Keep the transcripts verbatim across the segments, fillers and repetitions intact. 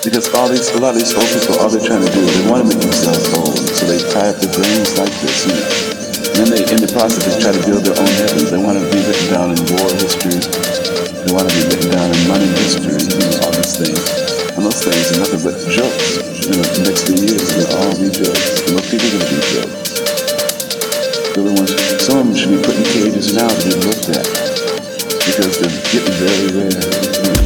Because all these, a lot of these old people, all they're trying to do, they want to make themselves old. So they tie up their brains like this. You know? And then they, in the process, they try to build their own heavens. They want to be written down in war history. They want to be written down in money history. You know, all these things. And those things are nothing but jokes. You know, the next few years, they'll all be jokes. And those people are going to be jokes. The ones, some of them should be put in cages now to be looked at. Because they're getting very rare. You know.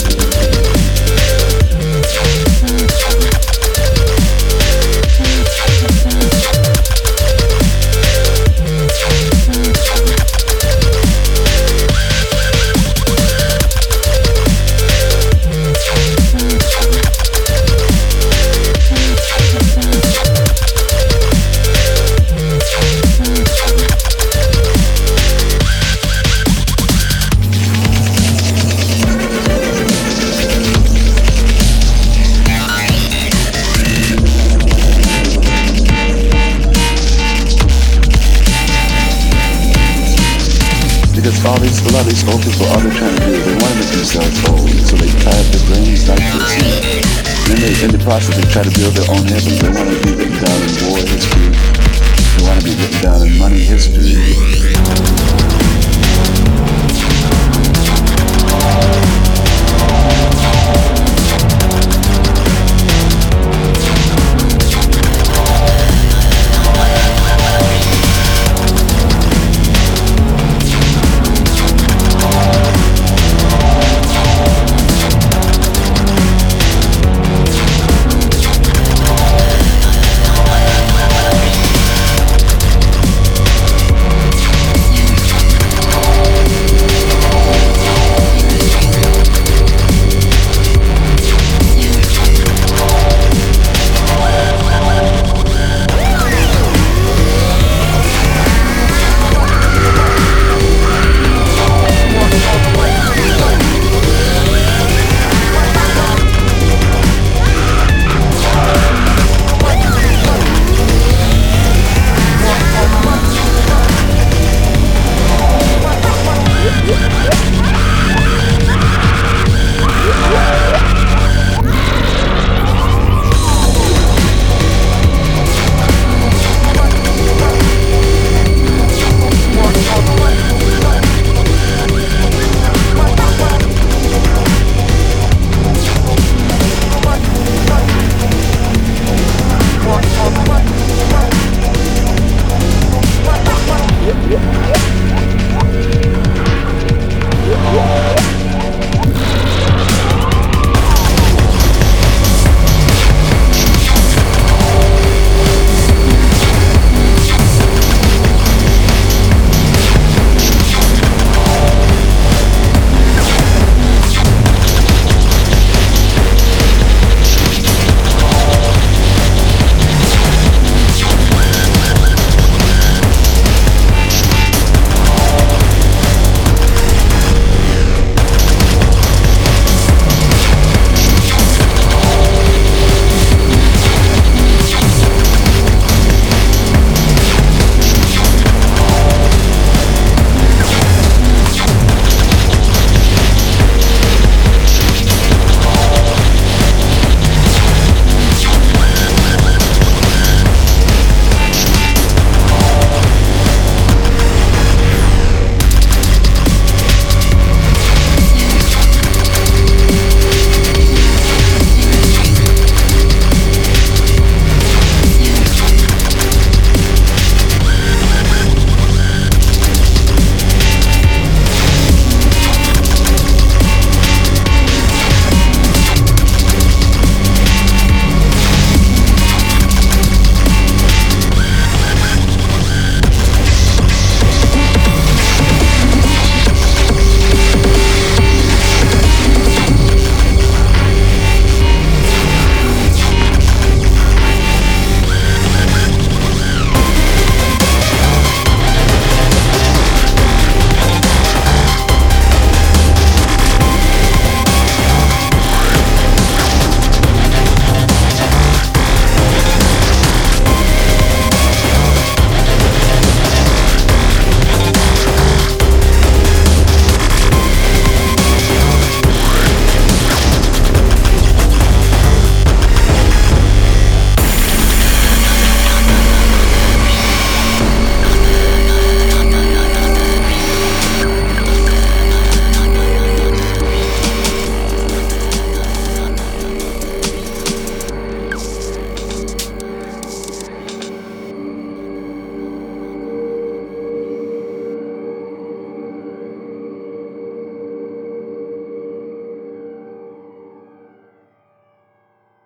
Because all these, a lot of these old people, all they're trying to do, they want to make themselves old. So they tie up their brains like this. You know? And then they, in the process, they try to build their own heavens. They want to be written down in war history. They want to be written down in money history.